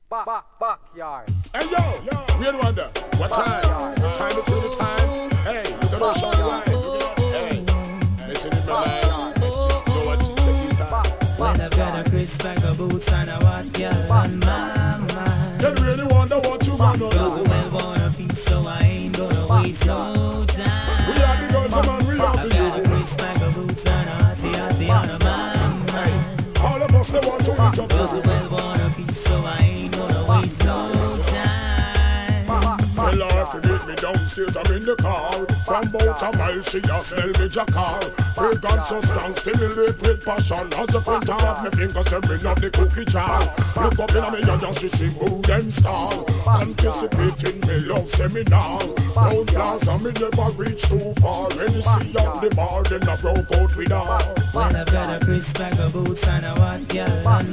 Backyard. Hey yo, weird wonder. What time? Time to kill the time. Hey, look at us online. Look at that. Hey, listen in my mind. Go and see the time. When I've got a crisp bag of boots and a what girl on my mind. You really wonder what you gonna do. Cause the well born a piece, so I ain't gonna waste no time. We are the girls, man, we are I've the got a you. crisp bag of boots and a hottie on my mind. All of us, they want to reach up. Cause the well born a piece, so I ain't gonna waste no time. Tell her if you meet me downstairs, I'm in the car. From about a mile, she a smell me jackal. Fragrance so strong, stimulate with passion. As the print of me fingers, seven of the cookie jar. Look up in a me yard and she see mood and star. Anticipating me love seminar. Cold glass and me never reach too far. When you see on the bar, then I broke out with her. Well, I've got a crisp bag of boots and a what girl on